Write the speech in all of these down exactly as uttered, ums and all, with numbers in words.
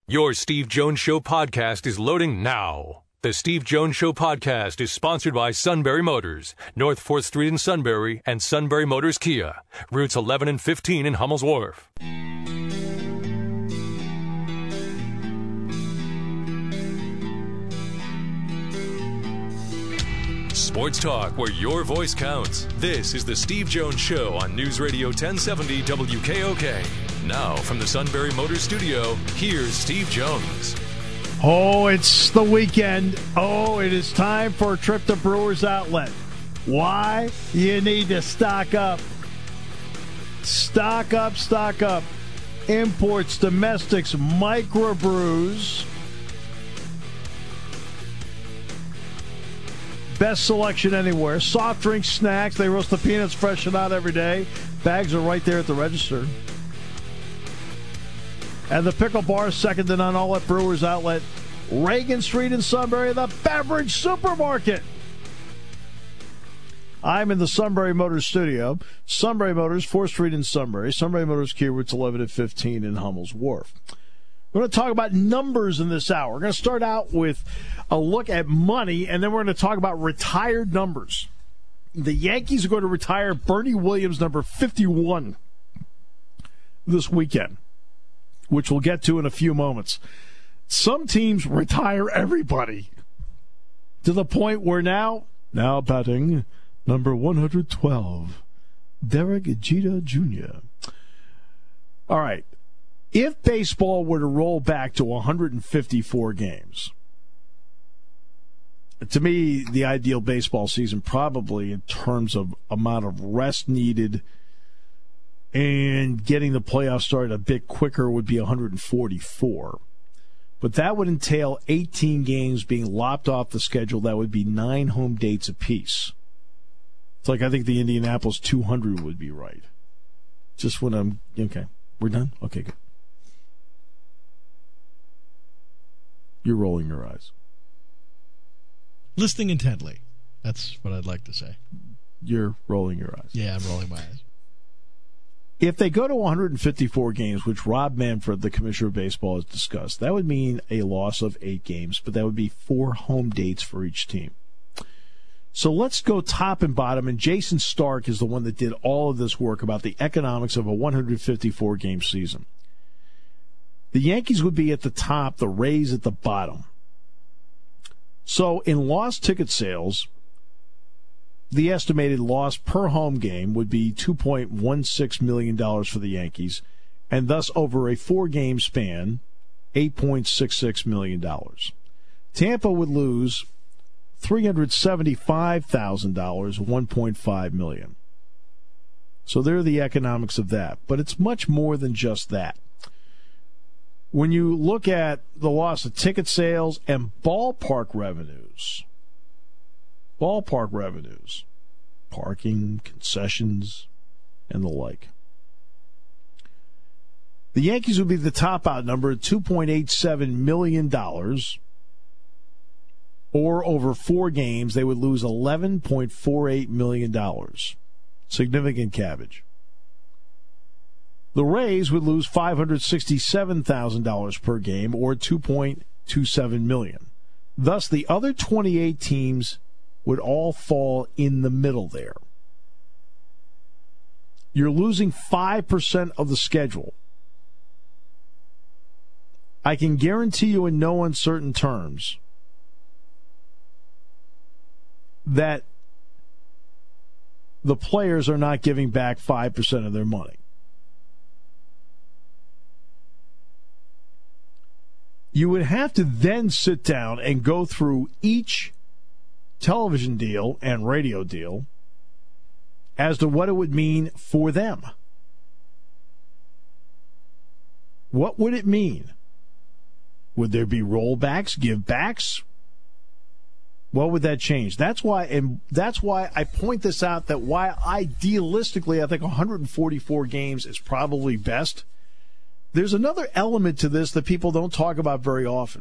Your Steve Jones Show podcast is loading now. The Steve Jones Show podcast is sponsored by Sunbury Motors, North fourth Street in Sunbury, and Sunbury Motors Kia, routes eleven and fifteen in Hummel's Wharf. Sports talk where your voice counts. This is the Steve Jones Show on News Radio ten seventy W K O K. Now, from the Sunbury Motors studio, here's Steve Jones. Oh, it's the weekend. Oh, it is time for a trip to Brewers Outlet. Why? You need to stock up. Stock up, stock up. Imports, domestics, microbrews. Best selection anywhere. Soft drinks, snacks. They roast the peanuts fresh and out every day. Bags are right there at the register. And the pickle bar, second to none, all at Brewers Outlet. Reagan Street in Sunbury, the beverage supermarket. I'm in the Sunbury Motors studio. Sunbury Motors, fourth Street in Sunbury. Sunbury Motors Kia, routes eleven and fifteen in Hummel's Wharf. We're going to talk about numbers in this hour. We're going to start out with a look at money, and then we're going to talk about retired numbers. The Yankees are going to retire Bernie Williams, number fifty-one, this weekend, which we'll get to in a few moments. Some teams retire everybody to the point where now, now batting number one hundred twelve, Derek Jeter Junior All right. If baseball were to roll back to one hundred fifty-four games, to me, the ideal baseball season, probably in terms of amount of rest needed and getting the playoffs started a bit quicker, would be one hundred forty-four. But that would entail eighteen games being lopped off the schedule. That would be nine home dates apiece. It's like I think the Indianapolis two hundred would be right. Just when I'm, okay, we're done? Okay, good. You're rolling your eyes. Listening intently. That's what I'd like to say. You're rolling your eyes. Yeah, I'm rolling my eyes. If they go to one hundred fifty-four games, which Rob Manfred, the commissioner of baseball, has discussed, that would mean a loss of eight games, but that would be four home dates for each team. So let's go top and bottom, and Jason Stark is the one that did all of this work about the economics of a one hundred fifty-four game season. The Yankees would be at the top, the Rays at the bottom. So in lost ticket sales, the estimated loss per home game would be two point one six million dollars for the Yankees, and thus over a four-game span, eight point six six million dollars. Tampa would lose three hundred seventy-five thousand dollars, one point five million dollars. So there are the economics of that, but it's much more than just that. When you look at the loss of ticket sales and ballpark revenues, ballpark revenues, parking, concessions, and the like, the Yankees would be the top out number at two point eight seven million dollars, or over four games, they would lose eleven point four eight million dollars. Significant cabbage. The Rays would lose five hundred sixty-seven thousand dollars per game, or two point two seven million dollars. Thus, the other twenty-eight teams would all fall in the middle there. You're losing five percent of the schedule. I can guarantee you in no uncertain terms that the players are not giving back five percent of their money. You would have to then sit down and go through each television deal and radio deal as to what it would mean for them. What would it mean? Would there be rollbacks, give-backs? What would that change? That's why, and that's why I point this out, that why idealistically I think one hundred forty-four games is probably best. There's another element to this that people don't talk about very often.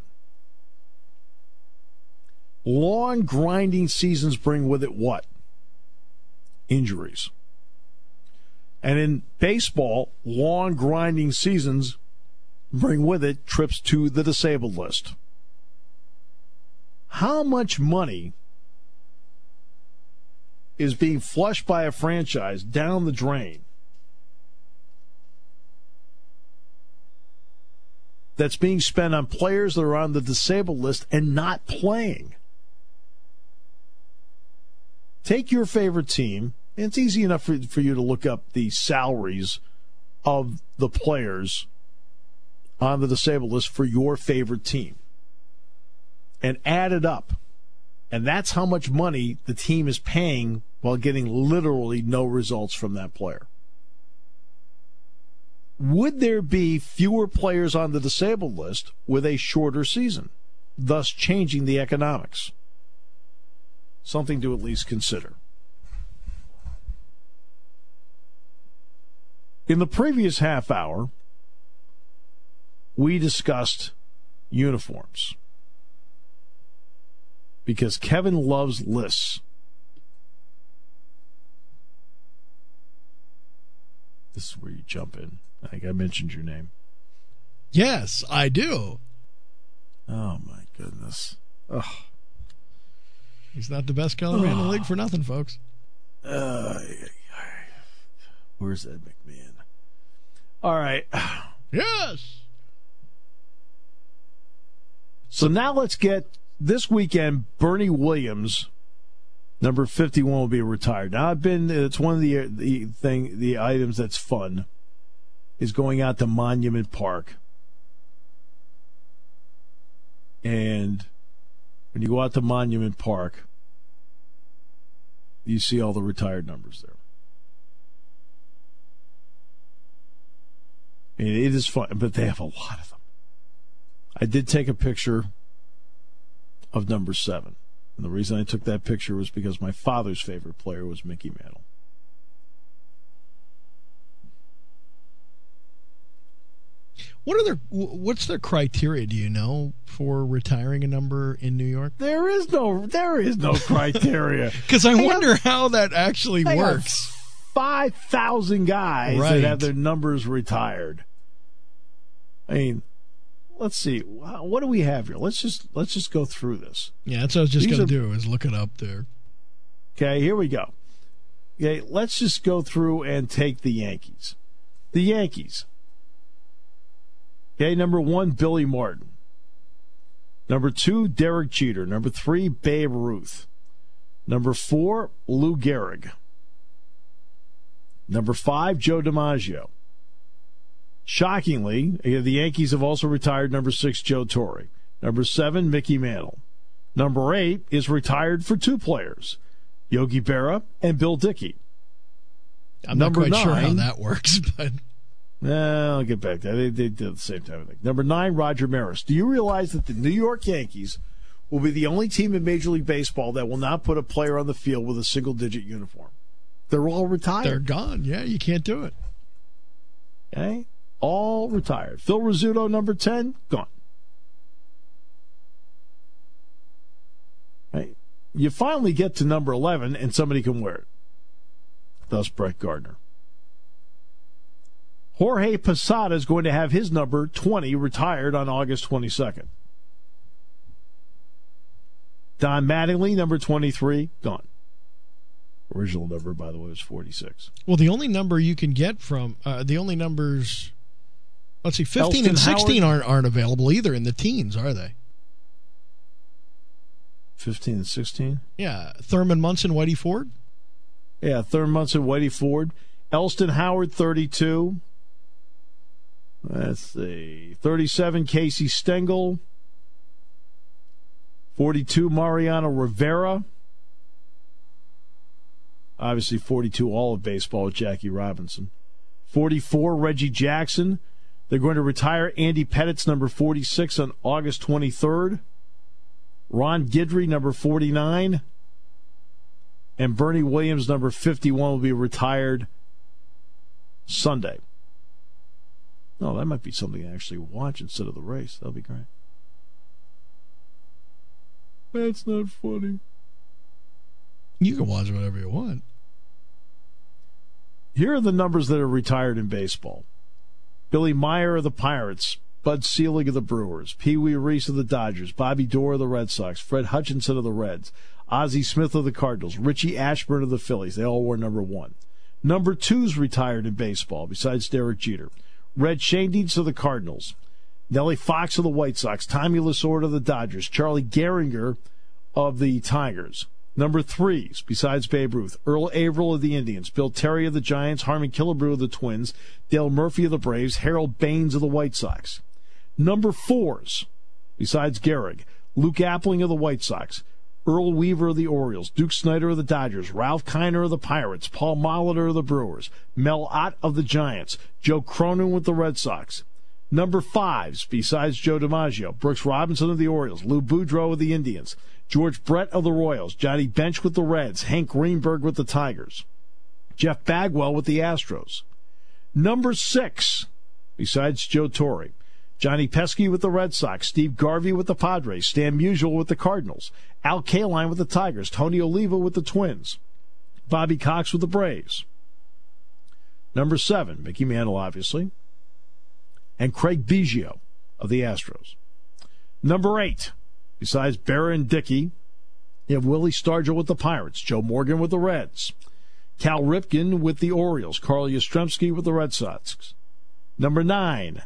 Long, grinding seasons bring with it what? Injuries. And in baseball, long, grinding seasons bring with it trips to the disabled list. How much money is being flushed by a franchise down the drain that's being spent on players that are on the disabled list and not playing? Take your favorite team, and it's easy enough for, for you to look up the salaries of the players on the disabled list for your favorite team, and add it up. And that's how much money the team is paying while getting literally no results from that player. Would there be fewer players on the disabled list with a shorter season, thus changing the economics? Something to at least consider. In the previous half hour, we discussed uniforms because Kevin loves lists. This is where you jump in. I think I mentioned your name. Yes, I do. Oh, my goodness. Ugh. He's not the best color man in the league for nothing, folks. Uh, where's Ed McMahon? All right. Yes. So now let's get this weekend. Bernie Williams, number fifty-one, will be retired. Now I've been. It's one of the the thing the items that's fun is going out to Monument Park, and when you go out to Monument Park, you see all the retired numbers there. And it is fun, but they have a lot of them. I did take a picture of number seven. And the reason I took that picture was because my father's favorite player was Mickey Mantle. What are their what's their criteria, do you know, for retiring a number in New York? There is no there is no criteria. Because I they wonder have, how that actually works. Five thousand guys right. that have their numbers retired. I mean, let's see. What do we have here? Let's just let's just go through this. Yeah, that's what I was just going to do, is look it up there. Okay, here we go. Okay, let's just go through and take the Yankees. The Yankees. Okay, number one, Billy Martin. Number two, Derek Jeter. Number three, Babe Ruth. Number four, Lou Gehrig. Number five, Joe DiMaggio. Shockingly, the Yankees have also retired number six, Joe Torre. Number seven, Mickey Mantle. Number eight is retired for two players, Yogi Berra and Bill Dickey. I'm number not quite nine, sure how that works, but... I'll get back to that. They, they did at the same time, I think. Number nine, Roger Maris. Do you realize that the New York Yankees will be the only team in Major League Baseball that will not put a player on the field with a single-digit uniform? They're all retired. They're gone. Yeah, you can't do it. Okay? All retired. Phil Rizzuto, number ten, gone. Okay? You finally get to number eleven, and somebody can wear it. Thus, Brett Gardner. Jorge Posada is going to have his number twenty retired on August twenty-second. Don Mattingly, number twenty-three, gone. Original number, by the way, was forty-six. Well, the only number you can get from, uh, the only numbers, let's see, fifteen Elston and sixteen Howard. aren't, aren't available either in the teens, are they? fifteen and sixteen? Yeah. Thurman Munson, Whitey Ford? Yeah, Thurman Munson, Whitey Ford. Elston Howard, thirty-two. Let's see. thirty-seven, Casey Stengel. forty-two, Mariano Rivera. Obviously, forty-two, all of baseball with Jackie Robinson. forty-four, Reggie Jackson. They're going to retire Andy Pettit's number forty-six on August twenty-third. Ron Guidry, number forty-nine. And Bernie Williams, number fifty-one, will be retired Sunday. Oh, that might be something I actually watch instead of the race. That'll be great. That's not funny. You can watch whatever you want. Here are the numbers that are retired in baseball. Billy Meyer of the Pirates, Bud Selig of the Brewers, Pee Wee Reese of the Dodgers, Bobby Doerr of the Red Sox, Fred Hutchinson of the Reds, Ozzie Smith of the Cardinals, Richie Ashburn of the Phillies. They all wore number one. Number two's retired in baseball, besides Derek Jeter. Red Schoendienst of the Cardinals, Nellie Fox of the White Sox, Tommy Lasorda of the Dodgers, Charlie Gehringer of the Tigers. Number threes, besides Babe Ruth, Earl Averill of the Indians, Bill Terry of the Giants, Harmon Killebrew of the Twins, Dale Murphy of the Braves, Harold Baines of the White Sox. Number fours, besides Gehrig, Luke Appling of the White Sox, Earl Weaver of the Orioles, Duke Snider of the Dodgers, Ralph Kiner of the Pirates, Paul Molitor of the Brewers, Mel Ott of the Giants, Joe Cronin with the Red Sox. Number fives, besides Joe DiMaggio, Brooks Robinson of the Orioles, Lou Boudreau of the Indians, George Brett of the Royals, Johnny Bench with the Reds, Hank Greenberg with the Tigers, Jeff Bagwell with the Astros. Number six, besides Joe Torre, Johnny Pesky with the Red Sox, Steve Garvey with the Padres, Stan Musial with the Cardinals, Al Kaline with the Tigers, Tony Oliva with the Twins, Bobby Cox with the Braves. Number seven, Mickey Mantle, obviously, and Craig Biggio of the Astros. Number eight, besides Berra and Dickey, you have Willie Stargell with the Pirates, Joe Morgan with the Reds, Cal Ripken with the Orioles, Carl Yastrzemski with the Red Sox. Number nine,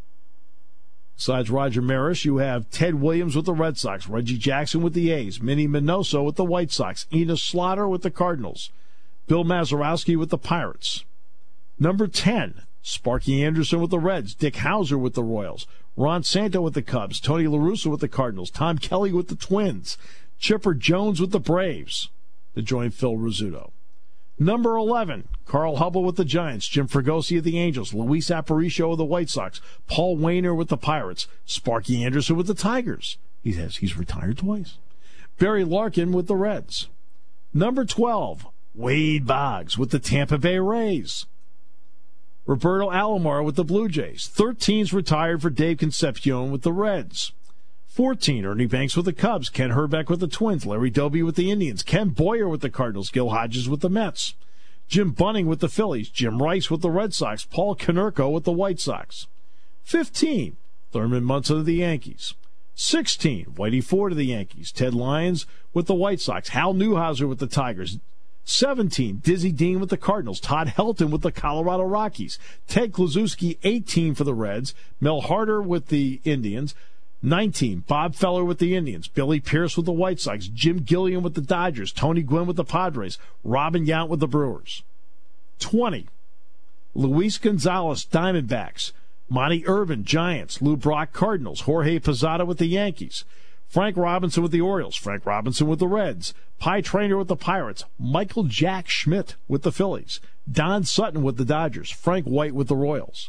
besides Roger Maris, you have Ted Williams with the Red Sox, Reggie Jackson with the A's, Minnie Minoso with the White Sox, Enos Slaughter with the Cardinals, Bill Mazeroski with the Pirates. Number ten, Sparky Anderson with the Reds, Dick Hauser with the Royals, Ron Santo with the Cubs, Tony La Russa with the Cardinals, Tom Kelly with the Twins, Chipper Jones with the Braves, to join Phil Rizzuto. Number eleven, Carl Hubbell with the Giants, Jim Fregosi of the Angels, Luis Aparicio of the White Sox, Paul Wainer with the Pirates, Sparky Anderson with the Tigers. He has he's retired twice. Barry Larkin with the Reds. Number twelve, Wade Boggs with the Tampa Bay Rays. Roberto Alomar with the Blue Jays. thirteen's retired for Dave Concepcion with the Reds. fourteen, Ernie Banks with the Cubs. Ken Herbeck with the Twins. Larry Doby with the Indians. Ken Boyer with the Cardinals. Gil Hodges with the Mets. Jim Bunning with the Phillies. Jim Rice with the Red Sox. Paul Konerko with the White Sox. fifteen, Thurman Munson of the Yankees. sixteen, Whitey Ford of the Yankees. Ted Lyons with the White Sox. Hal Newhouser with the Tigers. seventeen, Dizzy Dean with the Cardinals. Todd Helton with the Colorado Rockies. Ted Kluszewski, eighteen for the Reds. Mel Harder with the Indians. nineteen, Bob Feller with the Indians. Billy Pierce with the White Sox. Jim Gilliam with the Dodgers. Tony Gwynn with the Padres. Robin Yount with the Brewers. twenty, Luis Gonzalez, Diamondbacks. Monty Irvin, Giants. Lou Brock, Cardinals. Jorge Posada with the Yankees. Frank Robinson with the Orioles. Frank Robinson with the Reds. Pie Traynor with the Pirates. Michael Jack Schmidt with the Phillies. Don Sutton with the Dodgers. Frank White with the Royals.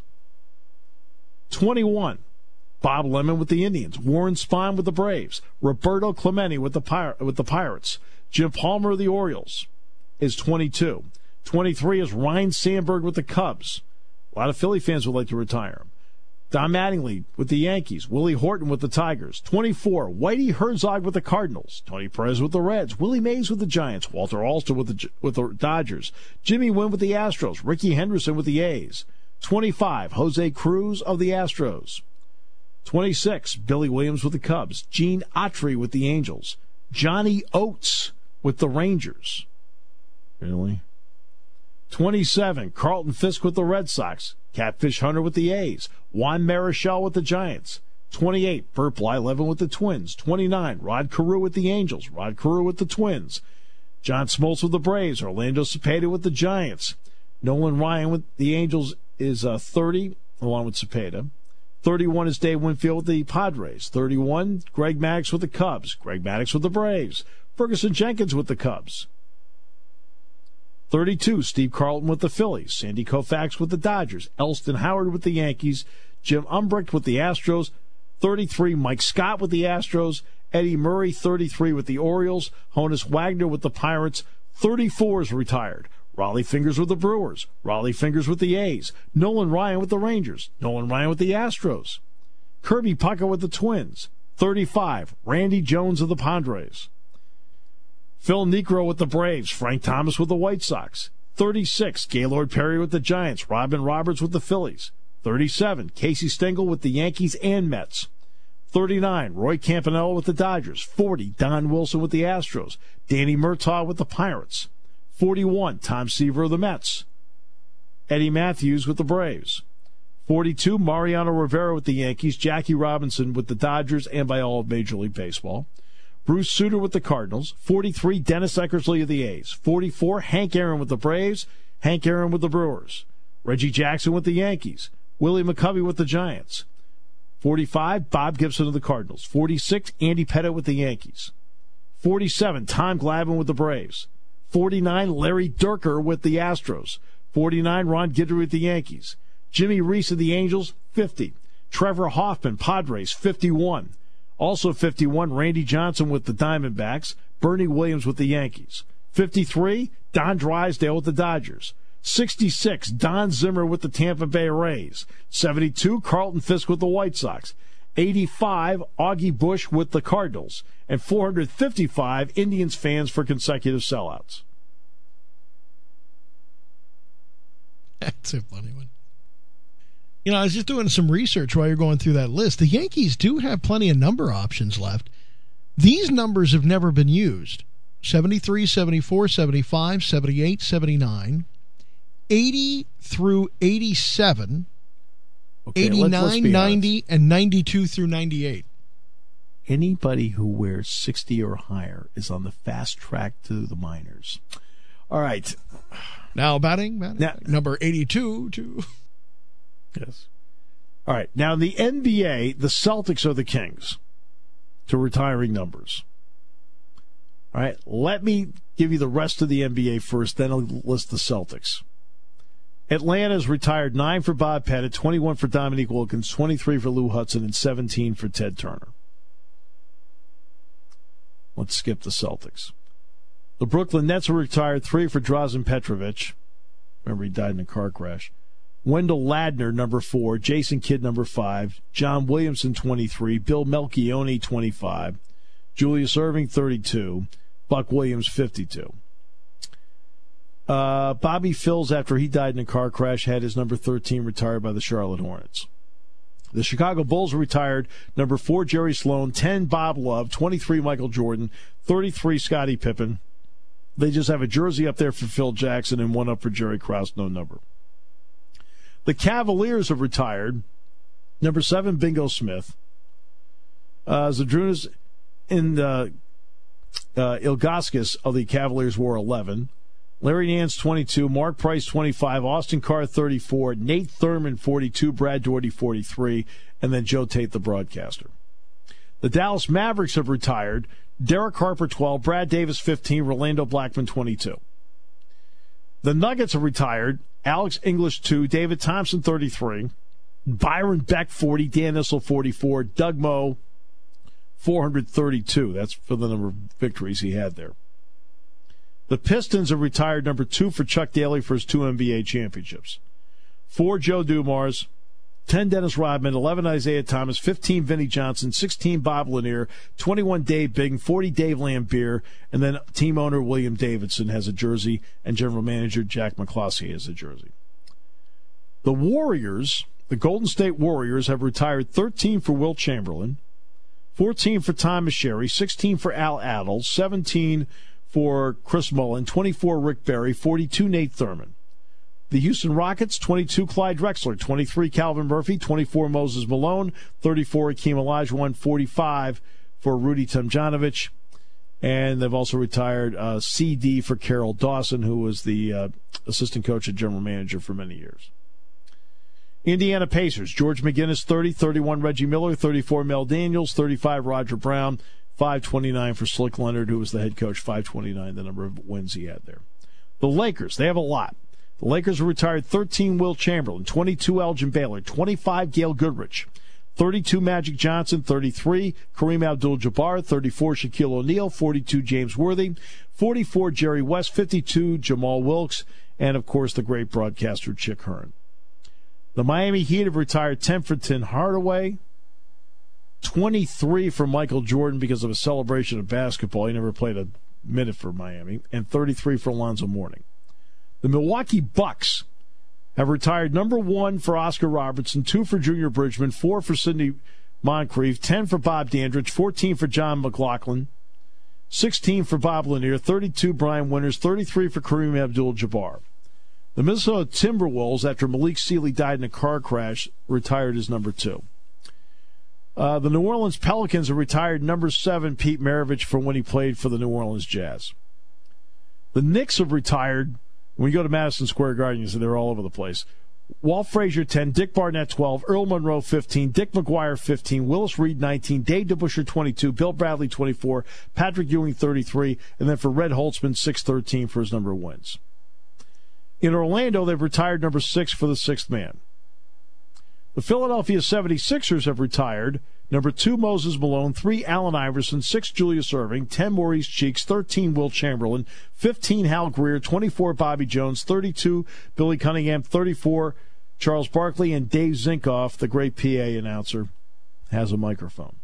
twenty-one, Bob Lemon with the Indians. Warren Spahn with the Braves. Roberto Clemente with the Pir- with the Pirates. Jim Palmer of the Orioles is twenty-two. twenty-three is Ryne Sandberg with the Cubs. A lot of Philly fans would like to retire him. Don Mattingly with the Yankees. Willie Horton with the Tigers. twenty-four, Whitey Herzog with the Cardinals. Tony Perez with the Reds. Willie Mays with the Giants. Walter Alston with the with the Dodgers. Jimmy Wynn with the Astros. Ricky Henderson with the A's. twenty-five, Jose Cruz of the Astros. twenty-six, Billy Williams with the Cubs. Gene Autry with the Angels. Johnny Oates with the Rangers. Really? twenty-seven, Carlton Fisk with the Red Sox. Catfish Hunter with the A's. Juan Marichal with the Giants. twenty-eight, Burt Blyleven with the Twins. twenty-nine, Rod Carew with the Angels. Rod Carew with the Twins. John Smoltz with the Braves. Orlando Cepeda with the Giants. Nolan Ryan with the Angels is uh, thirty, along with Cepeda. thirty-one is Dave Winfield with the Padres. thirty-one, Greg Maddux with the Cubs. Greg Maddux with the Braves. Ferguson Jenkins with the Cubs. thirty-two, Steve Carlton with the Phillies. Sandy Koufax with the Dodgers. Elston Howard with the Yankees. Jim Umbrecht with the Astros. thirty-three, Mike Scott with the Astros. Eddie Murray, thirty-three, with the Orioles. Honus Wagner with the Pirates. thirty-four is retired. Raleigh Fingers with the Brewers. Raleigh Fingers with the A's. Nolan Ryan with the Rangers. Nolan Ryan with the Astros. Kirby Puckett with the Twins. thirty-five, Randy Jones of the Padres. Phil Niekro with the Braves. Frank Thomas with the White Sox. thirty-six, Gaylord Perry with the Giants. Robin Roberts with the Phillies. thirty-seven, Casey Stengel with the Yankees and Mets. thirty-nine, Roy Campanella with the Dodgers. forty, Don Wilson with the Astros. Danny Murtaugh with the Pirates. forty-one, Tom Seaver of the Mets. Eddie Matthews with the Braves. forty-two, Mariano Rivera with the Yankees. Jackie Robinson with the Dodgers and by all of Major League Baseball. Bruce Sutter with the Cardinals. forty-three, Dennis Eckersley of the A's. forty-four, Hank Aaron with the Braves. Hank Aaron with the Brewers. Reggie Jackson with the Yankees. Willie McCovey with the Giants. forty-five, Bob Gibson of the Cardinals. forty-six, Andy Pettitte with the Yankees. forty-seven, Tom Glavine with the Braves. forty-nine, Larry Dierker with the Astros. forty-nine, Ron Guidry with the Yankees. Jimmy Reese of the Angels, fifty. Trevor Hoffman, Padres, fifty-one. Also fifty-one, Randy Johnson with the Diamondbacks. Bernie Williams with the Yankees. fifty-three, Don Drysdale with the Dodgers. sixty-six, Don Zimmer with the Tampa Bay Rays. seventy-two, Carlton Fisk with the White Sox. eighty-five, Augie Busch with the Cardinals. And four hundred fifty-five, Indians fans for consecutive sellouts. That's a funny one. You know, I was just doing some research while you're going through that list. The Yankees do have plenty of number options left. These numbers have never been used. seventy-three, seventy-four, seventy-five, seventy-eight, seventy-nine, eighty through eighty-seven, okay, eighty-nine, let's, let's ninety, honest. And ninety-two through ninety-eight. Anybody who wears sixty or higher is on the fast track to the minors. All right. Now batting, batting now, number eighty-two to... Yes. All right. Now, in the N B A, the Celtics are the kings to retiring numbers. All right. Let me give you the rest of the N B A first, then I'll list the Celtics. Atlanta's retired nine for Bob Pettit, twenty-one for Dominique Wilkins, twenty-three for Lou Hudson, and seventeen for Ted Turner. Let's skip the Celtics. The Brooklyn Nets are retired, three for Drazen Petrovic. Remember, he died in a car crash. Wendell Ladner, number four. Jason Kidd, number five. John Williamson, twenty-three. Bill Melchione, twenty-five. Julius Erving, thirty-two. Buck Williams, fifty-two. Uh, Bobby Phills, after he died in a car crash, had his number thirteen retired by the Charlotte Hornets. The Chicago Bulls retired number four, Jerry Sloan. ten, Bob Love. twenty-three, Michael Jordan. thirty-three, Scottie Pippen. They just have a jersey up there for Phil Jackson and one up for Jerry Krause, no number. The Cavaliers have retired. Number seven, Bingo Smith. Uh, Zydrunas and uh, uh, Ilgauskas of the Cavaliers wore eleven. Larry Nance, twenty-two. Mark Price, twenty-five. Austin Carr, thirty-four. Nate Thurman, forty-two. Brad Daugherty, forty-three. And then Joe Tate, the broadcaster. The Dallas Mavericks have retired. Derek Harper, twelve. Brad Davis, fifteen. Rolando Blackman, twenty-two. The Nuggets have retired. Alex English, two. David Thompson, thirty-three. Byron Beck, forty. Dan Issel, forty-four. Doug Moe, four hundred thirty-two. That's for the number of victories he had there. The Pistons have retired number two for Chuck Daly for his two N B A championships. Four, Joe Dumars. ten, Dennis Rodman. eleven, Isaiah Thomas. fifteen, Vinnie Johnson. sixteen, Bob Lanier. twenty-one, Dave Bing. forty, Dave Lambier. And then team owner William Davidson has a jersey, and general manager Jack McCloskey has a jersey. The Warriors, the Golden State Warriors, have retired thirteen for Wilt Chamberlain, fourteen for Tom Meschery, sixteen for Al Attles, seventeen for Chris Mullin, twenty-four, Rick Barry, forty-two, Nate Thurman. The Houston Rockets, twenty-two, Clyde Drexler, twenty-three, Calvin Murphy, twenty-four, Moses Malone, thirty-four, Akeem Olajuwon, forty-five for Rudy Tomjanovich. And they've also retired uh, C D for Carol Dawson, who was the uh, assistant coach and general manager for many years. Indiana Pacers, George McGinnis, thirty, thirty-one, Reggie Miller, thirty-four, Mel Daniels, thirty-five, Roger Brown, five twenty-nine for Slick Leonard, who was the head coach, five twenty-nine, the number of wins he had there. The Lakers, they have a lot. The Lakers have retired thirteen, Wilt Chamberlain, twenty-two, Elgin Baylor, twenty-five, Gail Goodrich, thirty-two, Magic Johnson, thirty-three, Kareem Abdul-Jabbar, thirty-four, Shaquille O'Neal, forty-two, James Worthy, forty-four, Jerry West, fifty-two, Jamal Wilkes, and, of course, the great broadcaster Chick Hearn. The Miami Heat have retired ten for Tim Hardaway, twenty-three for Michael Jordan because of a celebration of basketball. He never played a minute for Miami, and thirty-three for Alonzo Mourning. The Milwaukee Bucks have retired number one for Oscar Robertson, two for Junior Bridgman, four for Sidney Moncrief, ten for Bob Dandridge, fourteen for John McLaughlin, sixteen for Bob Lanier, thirty-two Brian Winters, thirty-three for Kareem Abdul-Jabbar. The Minnesota Timberwolves, after Malik Sealy died in a car crash, retired as number two. Uh, the New Orleans Pelicans have retired number seven Pete Maravich from when he played for the New Orleans Jazz. The Knicks have retired. When you go to Madison Square Garden, you see they're all over the place. Walt Frazier, ten, Dick Barnett, twelve, Earl Monroe, fifteen, Dick McGuire, fifteen, Willis Reed, nineteen, Dave DeBusschere, twenty-two, Bill Bradley, twenty-four, Patrick Ewing, thirty-three, and then for Red Holtzman, six thirteen for his number of wins. In Orlando, they've retired number six for the sixth man. The Philadelphia seventy-sixers have retired number two Moses Malone, three Allen Iverson, six Julius Erving, ten Maurice Cheeks, thirteen Will Chamberlain, fifteen Hal Greer, twenty-four Bobby Jones, thirty-two Billy Cunningham, thirty-four Charles Barkley, and Dave Zinkoff, the great P A announcer, has a microphone.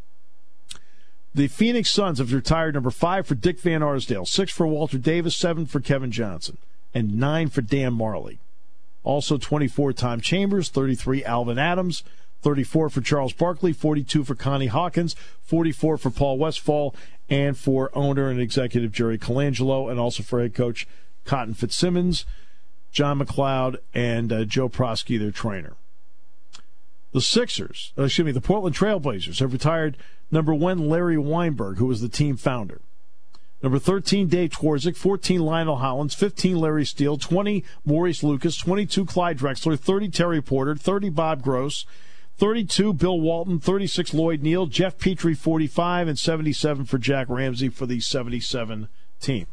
The Phoenix Suns have retired number five for Dick Van Arsdale, six for Walter Davis, seven for Kevin Johnson, and nine for Dan Marley. Also twenty-four Tom Chambers, thirty-three Alvin Adams, thirty-four for Charles Barkley, forty-two for Connie Hawkins, forty-four for Paul Westphal, and for owner and executive Jerry Colangelo, and also for head coach Cotton Fitzsimmons, John McLeod, and uh, Joe Prosky, their trainer. The Sixers, uh, excuse me, the Portland Trailblazers have retired number one Larry Weinberg, who was the team founder. Number thirteen, Dave Twardzik, fourteen, Lionel Hollins, fifteen, Larry Steele, twenty, Maurice Lucas, twenty-two, Clyde Drexler, thirty, Terry Porter, thirty, Bob Gross, thirty-two, Bill Walton, thirty-six, Lloyd Neal, Jeff Petrie, forty-five, and seventy-seven for Jack Ramsey for the seventy-seven team.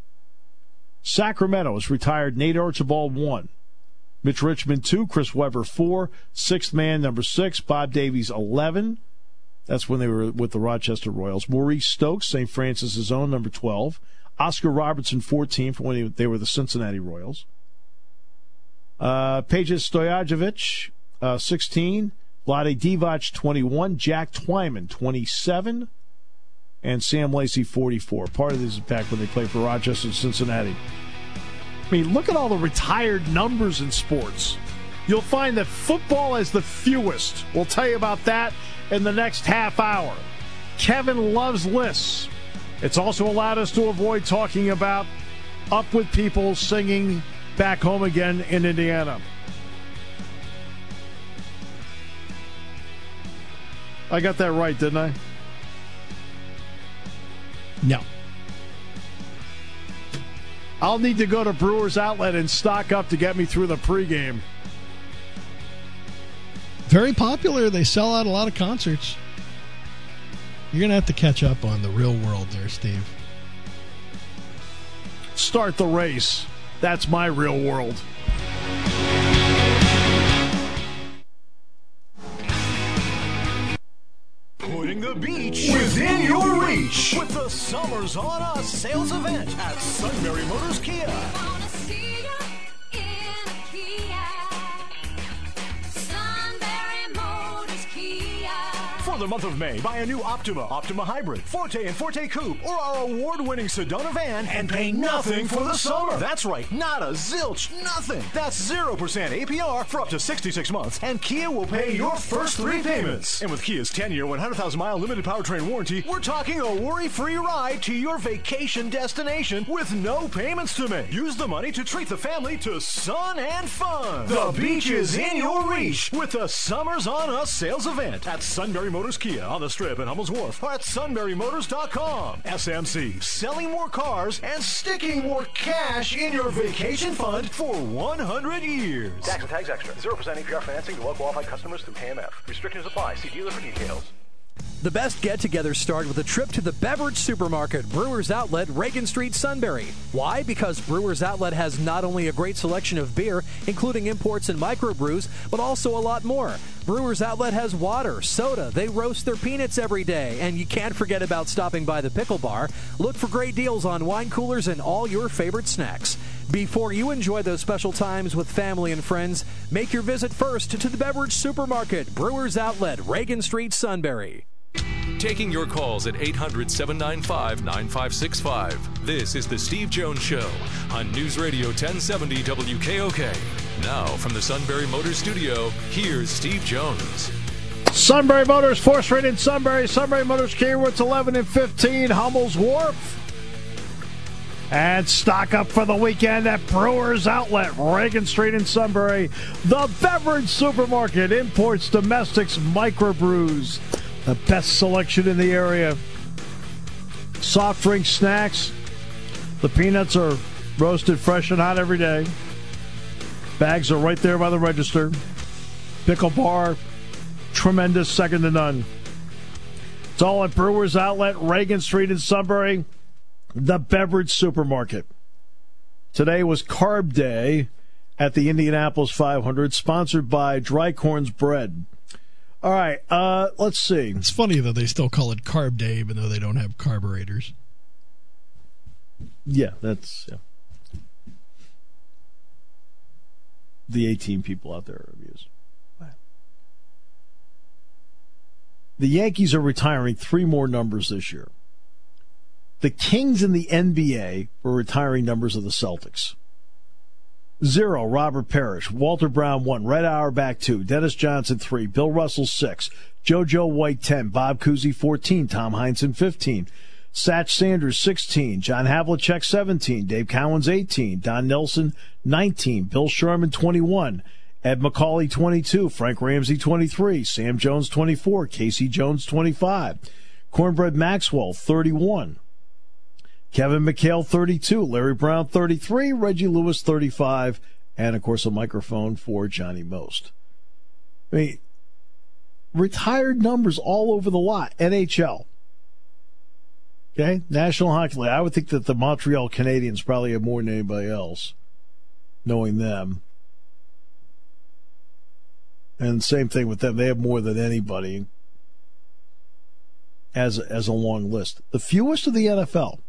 Sacramento has retired Nate Archibald, one. Mitch Richmond, two. Chris Webber, four. Sixth man, number six. Bob Davies, eleven. That's when they were with the Rochester Royals. Maurice Stokes, Saint Francis' own, number twelve. Oscar Robertson, fourteen, for when they were the Cincinnati Royals. Uh, Peja Stojakovic, uh, sixteen. Vlade Divac, twenty-one. Jack Twyman, twenty-seven. And Sam Lacey, forty-four. Part of this is back when they played for Rochester and Cincinnati. I mean, look at all the retired numbers in sports. You'll find that football has the fewest. We'll tell you about that in the next half hour. Kevin loves lists. It's also allowed us to avoid talking about Up With People singing Back Home Again in Indiana. I got that right, didn't I? No. I'll need to go to Brewers Outlet and stock up to get me through the pregame. Very popular. They sell out a lot of concerts. You're going to have to catch up on the real world there, Steve. Start the race. That's my real world. Putting the beach within your reach with the Summers on Us sales event at Sunbury Motors Kia. Wanna see ya in a Kia. Sunbury Motors Kia. For the month of May, buy a new Optima, Optima Hybrid, Forte, and Forte Coupe, or our award-winning Sedona van and pay nothing for the summer. That's right, not a zilch, nothing. That's zero percent A P R for up to sixty-six months, and Kia will pay your first three payments. And with Kia's ten-year, one hundred thousand mile limited powertrain warranty, we're talking a worry-free ride to your vacation destination with no payments to make. Use the money to treat the family to sun and fun. The beach is in your reach with the Summers on Us sales event at Sunbury Motors Kia on the Strip in Hummel's Wharf or at sunbury motors dot com. S M C, selling more cars and sticking more cash in your vacation fund for one hundred years. Tax and tags extra. zero percent A P R financing to well-qualified customers through K M F. Restrictions apply. See dealer for details. The best get-togethers start with a trip to the beverage supermarket, Brewers Outlet, Reagan Street, Sunbury. Why? Because Brewers Outlet has not only a great selection of beer, including imports and microbrews, but also a lot more. Brewers Outlet has water, soda, they roast their peanuts every day, and you can't forget about stopping by the pickle bar. Look for great deals on wine coolers and all your favorite snacks. Before you enjoy those special times with family and friends, make your visit first to the beverage supermarket, Brewers Outlet, Reagan Street, Sunbury. Taking your calls at eight hundred, seven nine five, nine five six five. This is The Steve Jones Show on News Radio ten seventy W K O K. Now, from the Sunbury Motors Studio, here's Steve Jones. Sunbury Motors, fourth Street in Sunbury. Sunbury Motors, Key Routes eleven and fifteen, Hummel's Wharf. And stock up for the weekend at Brewers Outlet, Reagan Street in Sunbury. The Beverage Supermarket, imports, domestics, microbrews. The best selection in the area. Soft drink snacks. The peanuts are roasted fresh and hot every day. Bags are right there by the register. Pickle bar, tremendous, second to none. It's all at Brewers Outlet, Reagan Street in Sunbury. The Beverage Supermarket. Today was Carb Day at the Indianapolis five hundred, sponsored by Dry Corn's Bread. All right, uh, let's see. It's funny that they still call it Carb Day even though they don't have carburetors. Yeah, that's... Yeah. The eighteen people out there are amused. The Yankees are retiring three more numbers this year. The Kings in the N B A were retiring numbers of the Celtics. Zero, Robert Parrish. Walter Brown, one. Red Auerbach, two. Dennis Johnson, three. Bill Russell, six. JoJo White, ten. Bob Cousy, fourteen. Tom Heinsohn, fifteen. Satch Sanders, sixteen. John Havlicek, seventeen. Dave Cowens, eighteen. Don Nelson, nineteen. Bill Sherman, twenty-one. Ed McCauley, twenty-two. Frank Ramsey, twenty-three. Sam Jones, twenty-four. Casey Jones, twenty-five. Cornbread Maxwell, thirty-one. Kevin McHale, thirty-two. Larry Brown, thirty-three. Reggie Lewis, thirty-five. And, of course, a microphone for Johnny Most. I mean, retired numbers all over the lot. N H L. Okay, National Hockey League. I would think that the Montreal Canadiens probably have more than anybody else, knowing them. And same thing with them. They have more than anybody as, as a long list. The fewest of the N F L.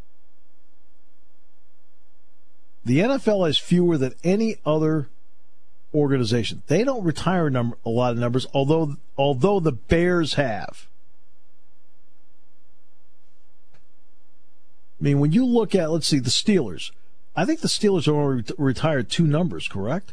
The N F L has fewer than any other organization. They don't retire number, a lot of numbers, although although the Bears have. I mean, when you look at, let's see, the Steelers, I think the Steelers have only retired two numbers, correct?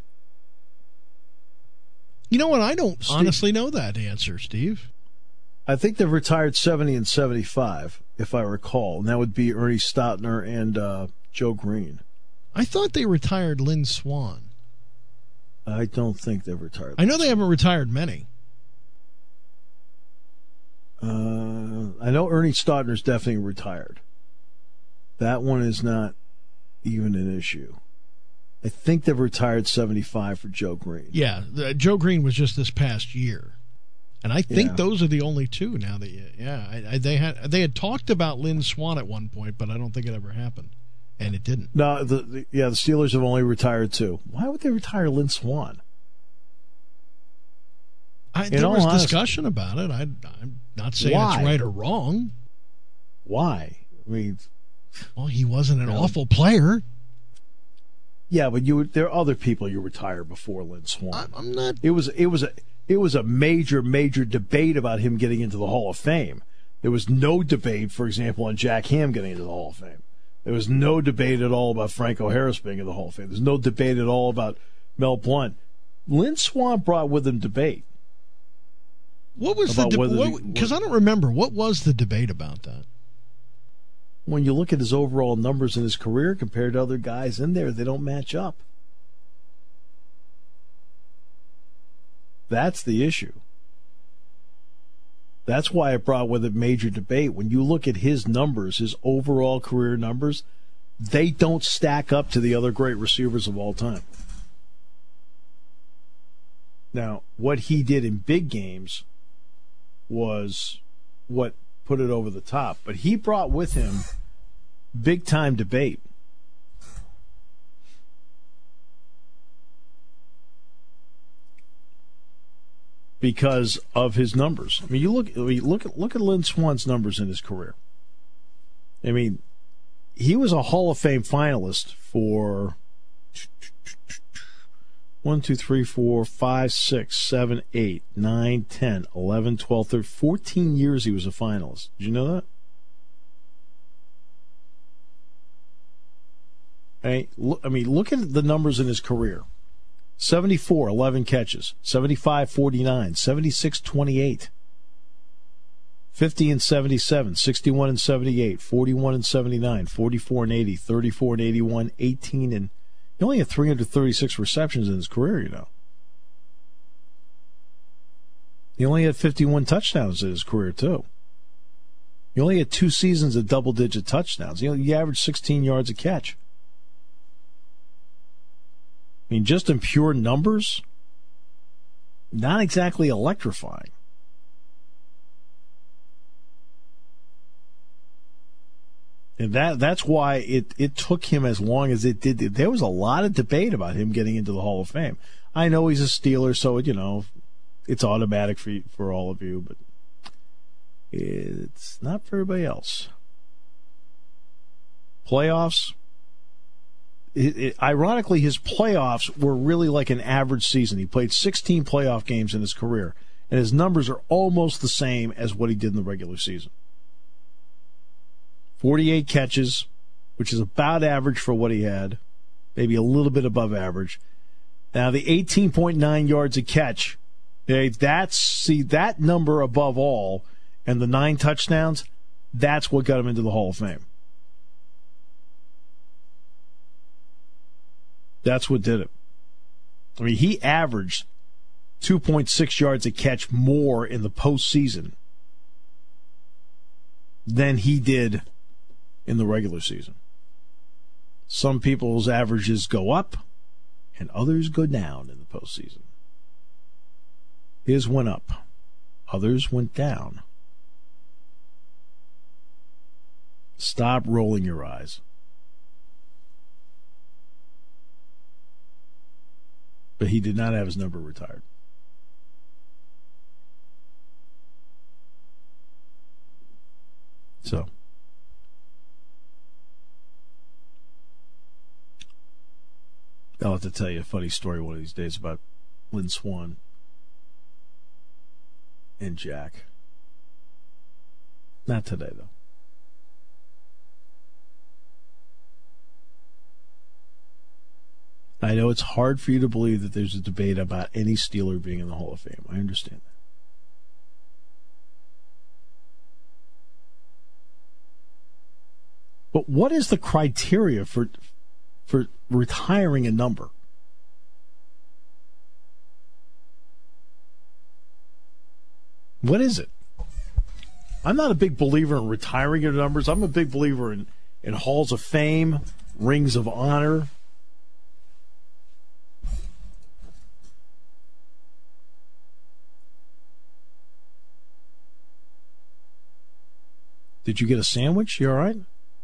You know what? I don't Steve, honestly know that answer, Steve. I think they've retired seventy and seventy-five, if I recall, and that would be Ernie Stautner and uh, Joe Green. I thought they retired Lynn Swann. I don't think they've retired. I know they haven't retired many. Uh, I know Ernie Stautner's definitely retired. That one is not even an issue. I think they've retired seventy-five for Joe Green. Yeah, the, Joe Green was just this past year. And I think yeah. those are the only two now that, you, yeah, I, I, they had they had talked about Lynn Swann at one point, but I don't think it ever happened. And it didn't. No, the, the, yeah, the Steelers have only retired two. Why would they retire Lynn Swann? I, there was honesty, discussion about it. I, I'm not saying why? It's right or wrong. Why? I mean, well, he wasn't an you know, awful player. Yeah, but you there are other people you retired before Lynn Swann. I, I'm not. It was it was a it was a major major debate about him getting into the Hall of Fame. There was no debate, for example, on Jack Ham getting into the Hall of Fame. There was no debate at all about Franco Harris being in the Hall of Fame. There's no debate at all about Mel Blount. Lynn Swann brought with him debate. What was the debate? Because I don't remember. What was the debate about that? When you look at his overall numbers in his career compared to other guys in there, they don't match up. That's the issue. That's why it brought with it major debate. When you look at his numbers, his overall career numbers, they don't stack up to the other great receivers of all time. Now, what he did in big games was what put it over the top. But he brought with him big-time debate. Because of his numbers. I mean, you look, I mean, look at look at Lynn Swann's numbers in his career. I mean, he was a Hall of Fame finalist for one, two, three, four, five, six, seven, eight, nine, ten, eleven, twelve, thirteen, fourteen years he was a finalist. Did you know that? I mean, look, I mean, look at the numbers in his career. seventy-four, eleven catches. seventy-five, forty-nine. seventy-six, twenty-eight. fifty and seventy-seven. sixty-one and seventy-eight. forty-one and seventy-nine. forty-four and eighty. thirty-four and eighty-one. eighteen and... He only had three hundred thirty-six receptions in his career, you know. He only had fifty-one touchdowns in his career, too. He only had two seasons of double-digit touchdowns. You know, he averaged sixteen yards a catch. I mean, just in pure numbers, not exactly electrifying. And that that's why it, it took him as long as it did. There was a lot of debate about him getting into the Hall of Fame. I know he's a Steeler, so, you know, it's automatic for for all of you, but it's not for everybody else. Playoffs. It, it, ironically, his playoffs were really like an average season. He played sixteen playoff games in his career, and his numbers are almost the same as what he did in the regular season. forty-eight catches, which is about average for what he had, maybe a little bit above average. Now, the eighteen point nine yards a catch, okay, that's, see, that number above all, and the nine touchdowns, that's what got him into the Hall of Fame. That's what did it. I mean, he averaged two point six yards a catch more in the postseason than he did in the regular season. Some people's averages go up, and others go down in the postseason. His went up. Others went down. Stop rolling your eyes. But he did not have his number retired. So, I'll have to tell you a funny story one of these days about Lynn Swann and Jack. Not today, though. I know it's hard for you to believe that there's a debate about any Steeler being in the Hall of Fame. I understand that. But what is the criteria for for retiring a number? What is it? I'm not a big believer in retiring your numbers. I'm a big believer in, in halls of fame, rings of honor. Did you get a sandwich? You all right?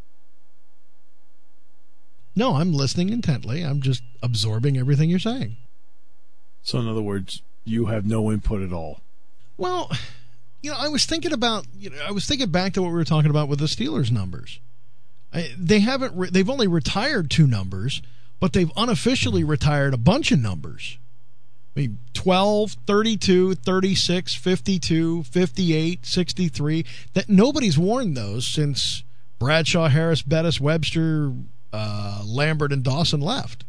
No, I'm listening intently. I'm just absorbing everything you're saying. So, in other words, you have no input at all. Well, you know, I was thinking about, you know, I was thinking back to what we were talking about with the Steelers numbers. I, they haven't, re- they've only retired two numbers, but they've unofficially retired a bunch of numbers. I mean, twelve, thirty-two, thirty-six, fifty-two, fifty-eight, sixty-three. That nobody's worn those since Bradshaw, Harris, Bettis, Webster, uh, Lambert, and Dawson left.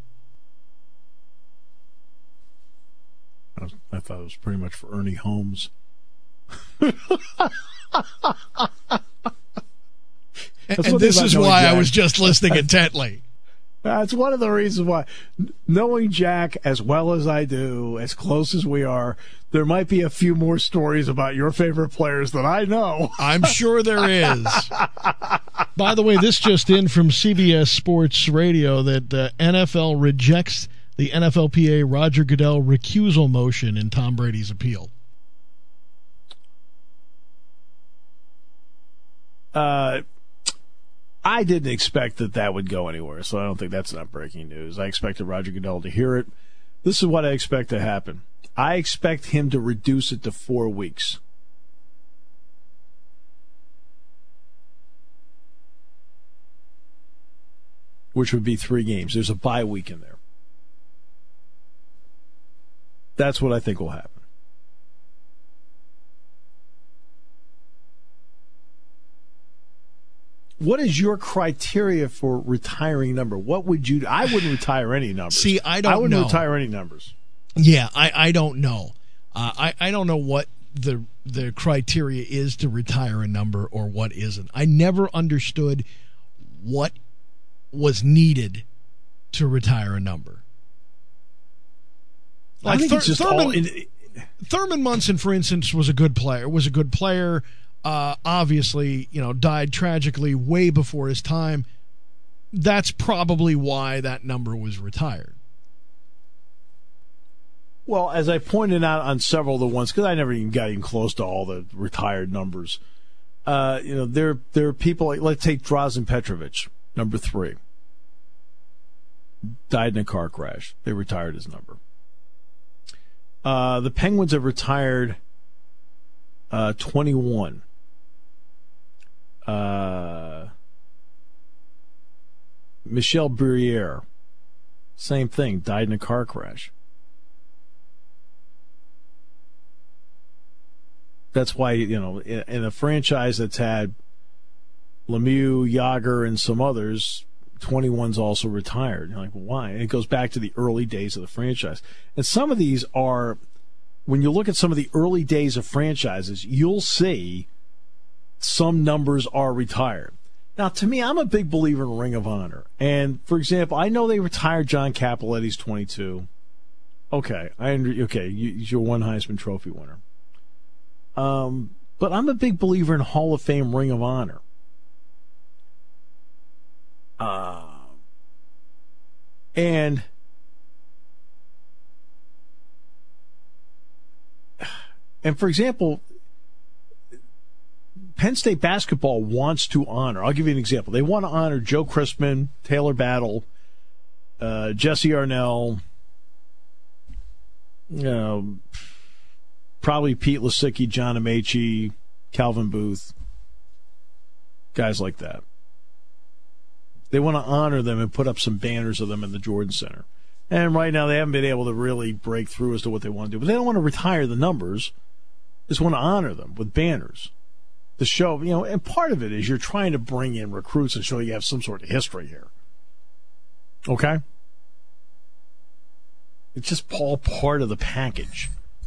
I, was, I thought it was pretty much for Ernie Holmes. and and this is why Jack. I was just listening intently. That's one of the reasons why, knowing Jack as well as I do, as close as we are, there might be a few more stories about your favorite players than I know. I'm sure there is. By the way, this just in from C B S Sports Radio that uh, N F L rejects the N F L P A Roger Goodell recusal motion in Tom Brady's appeal. Uh... I didn't expect that that would go anywhere, so I don't think that's not breaking news. I expected Roger Goodell to hear it. This is what I expect to happen. I expect him to reduce it to four weeks. Which would be three games. There's a bye week in there. That's what I think will happen. what is your criteria for retiring a number? What would you? I wouldn't retire any numbers. See, I don't I wouldn't know. retire any numbers. Yeah, I, I don't know. Uh, I I don't know what the the criteria is to retire a number or what isn't. I never understood what was needed to retire a number. I think Thur- it's just Thurman, all. In, Thurman Munson, for instance, was a good player. Was a good player. Uh, obviously, you know, died tragically way before his time. That's probably why that number was retired. well, as I pointed out on several of the ones, because I never even got even close to all the retired numbers. Uh, you know, there there are people like, let's take Drazen Petrovic, number three. Died in a car crash. They retired his number. Uh, the Penguins have retired uh, twenty-one. Uh, Michel Briere, same thing, died in a car crash. That's why, you know, in, in a franchise that's had Lemieux, Yager, and some others, twenty-one's also retired. You're like, well, why? And it goes back to the early days of the franchise. And some of these are, when you look at some of the early days of franchises, you'll see some numbers are retired. Now, to me, I'm a big believer in Ring of Honor. And, for example, I know they retired John Cappelletti's twenty-two. Okay, I okay, you, you're one Heisman Trophy winner. Um, but I'm a big believer in Hall of Fame Ring of Honor. Uh, and and for example, Penn State basketball wants to honor. I'll give you an example. They want to honor Joe Christman, Taylor Battle, uh, Jesse Arnell, you know, probably Pete Lasicki, John Amaechi, Calvin Booth, guys like that. They want to honor them and put up some banners of them in the Jordan Center. And right now they haven't been able to really break through as to what they want to do. But they don't want to retire the numbers. They just want to honor them with banners. To show, you know, and part of it is you're trying to bring in recruits and show you have some sort of history here. Okay? It's just all part of the package.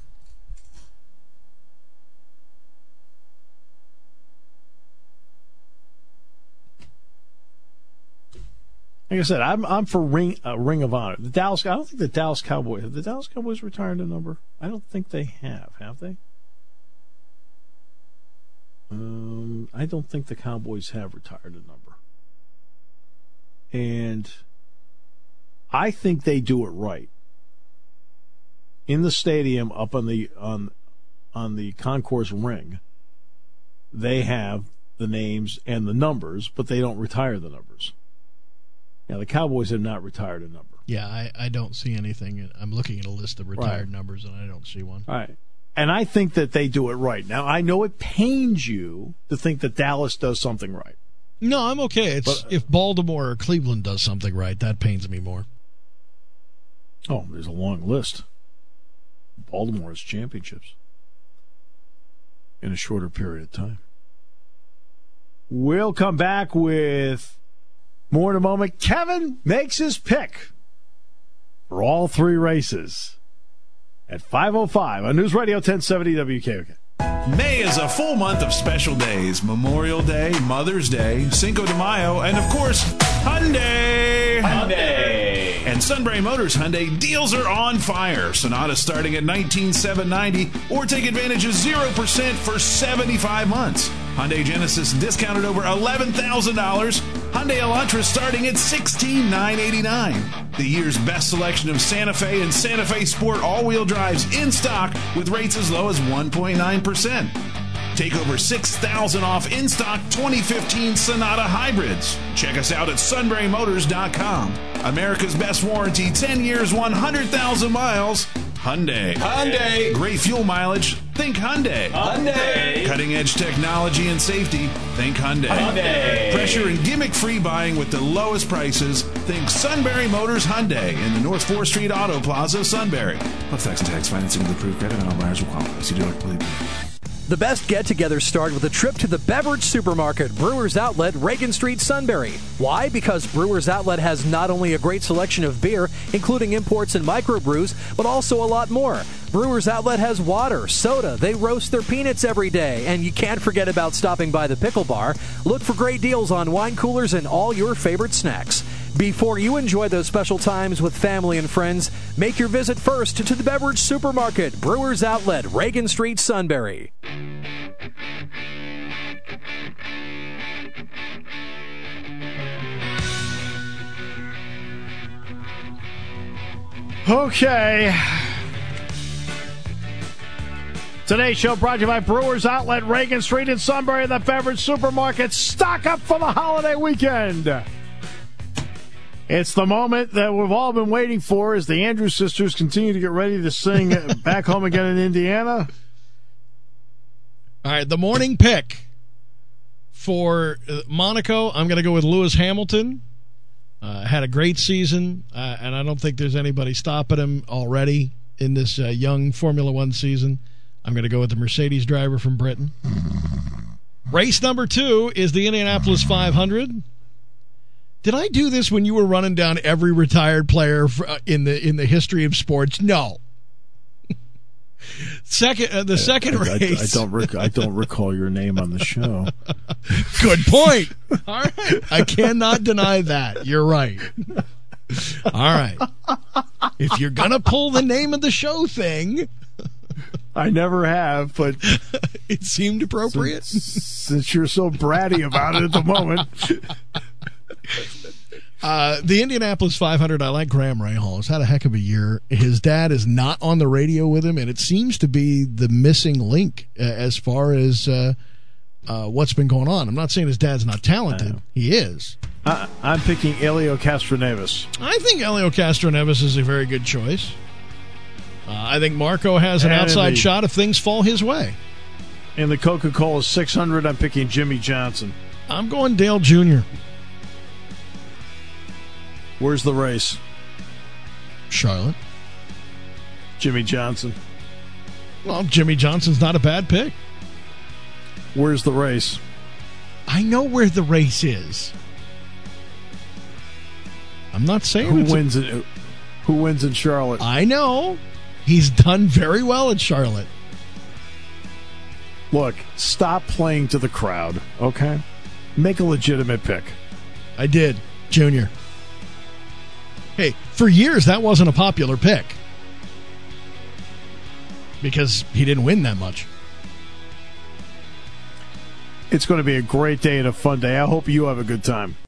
Like I said, I'm I'm for ring uh, Ring of Honor. The Dallas. I don't think the Dallas Cowboys have the Dallas Cowboys retired a number. I don't think they have. Have they? Um, I don't think the Cowboys have retired a number. And I think they do it right. In the stadium, up on the on on the concourse ring, they have the names and the numbers, but they don't retire the numbers. Now, the Cowboys have not retired a number. Yeah, I, I don't see anything. I'm looking at a list of retired Right. numbers, and I don't see one. All right. And I think that they do it right. Now, I know it pains you to think that Dallas does something right. No, I'm okay. It's But- if Baltimore or Cleveland does something right, that pains me more. Oh, there's a long list. Baltimore has championships in a shorter period of time. We'll come back with more in a moment. Kevin makes his pick for all three races at five oh five on News Radio ten seventy W K O K. May is a full month of special days. Memorial Day, Mother's Day, Cinco de Mayo, and of course, Hyundai. Hyundai. And Sunbury Motors Hyundai deals are on fire. Sonata starting at nineteen thousand seven hundred ninety dollars or take advantage of zero percent for seventy-five months. Hyundai Genesis discounted over eleven thousand dollars. Hyundai Elantra starting at sixteen thousand nine hundred eighty-nine dollars. The year's best selection of Santa Fe and Santa Fe Sport all-wheel drives in stock with rates as low as one point nine percent. Take over six thousand dollars off in-stock twenty fifteen Sonata hybrids. Check us out at sunbury motors dot com. America's best warranty, ten years, one hundred thousand miles. Hyundai. Hyundai. Great fuel mileage. Think Hyundai. Hyundai. Cutting-edge technology and safety. Think Hyundai. Hyundai. Pressure and gimmick-free buying with the lowest prices. Think Sunbury Motors Hyundai in the North fourth Street Auto Plaza, Sunbury. Plus tax and tax financing with approved credit and all buyers will qualify. See dealer, believe me. The best get-togethers start with a trip to the beverage supermarket, Brewers Outlet, Reagan Street, Sunbury. Why? Because Brewers Outlet has not only a great selection of beer, including imports and microbrews, but also a lot more. Brewers Outlet has water, soda, they roast their peanuts every day, and you can't forget about stopping by the pickle bar. Look for great deals on wine coolers and all your favorite snacks. Before you enjoy those special times with family and friends, make your visit first to the beverage supermarket, Brewers Outlet, Reagan Street, Sunbury. Okay. Today's show brought to you by Brewers Outlet, Reagan Street in Sunbury, the beverage supermarket. Stock up for the holiday weekend. It's the moment that we've all been waiting for as the Andrews sisters continue to get ready to sing Back Home Again in Indiana. All right, the morning pick for Monaco, I'm going to go with Lewis Hamilton. Uh, had a great season, uh, and I don't think there's anybody stopping him already in this uh, young Formula One season. I'm going to go with the Mercedes driver from Britain. Race number two is the Indianapolis five hundred. Did I do this when you were running down every retired player in the in the history of sports? No. Second, uh, the second I, I, race. I, I don't. Rec- I don't recall your name on the show. Good point. All right, I cannot deny that. You're right. All right. If you're gonna pull the name of the show thing, I never have, but it seemed appropriate. Since, since you're so bratty about it at the moment. Uh, the Indianapolis five hundred, I like Graham Rahal. He's had a heck of a year. His dad is not on the radio with him, and it seems to be the missing link uh, as far as uh, uh, what's been going on. I'm not saying his dad's not talented. He is. I, I'm picking Elio Castroneves. I think Elio Castroneves is a very good choice. Uh, I think Marco has an And outside the, shot if things fall his way. In the Coca-Cola six hundred, I'm picking Jimmy Johnson. I'm going Dale Junior Where's the race? Charlotte. Jimmy Johnson. Well, Jimmy Johnson's not a bad pick. Where's the race? I know where the race is. I'm not saying Who it's wins a- it? Who wins in Charlotte? I know. He's done very well in Charlotte. Look, stop playing to the crowd, okay? Make a legitimate pick. I did. Junior. Hey, for years that wasn't a popular pick. Because he didn't win that much. It's going to be a great day and a fun day. I hope you have a good time.